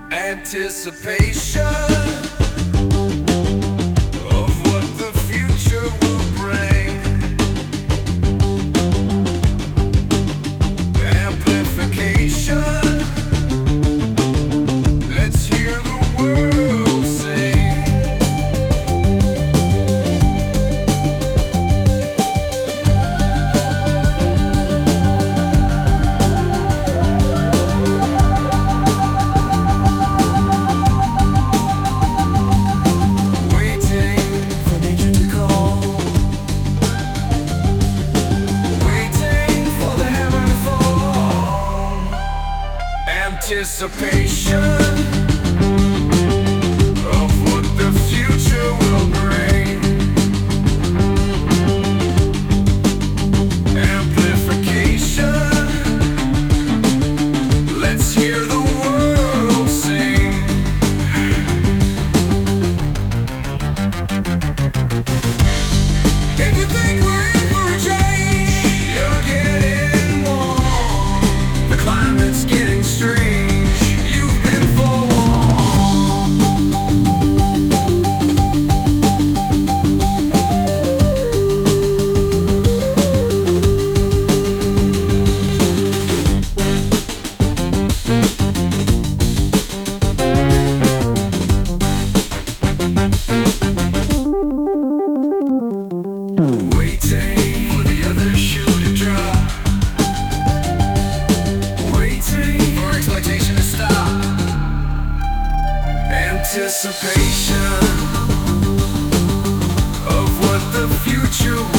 Anticipation of what the future will bring. Amplification. Let's hear the world sing. Anticipation of what the future will bring. Amplification. Let's hear the world sing. If you think we're in for a change, you're getting warm. The climate's getting strange. Waiting for the other shoe to drop. Waiting for exploitation to stop. Anticipation of what the future will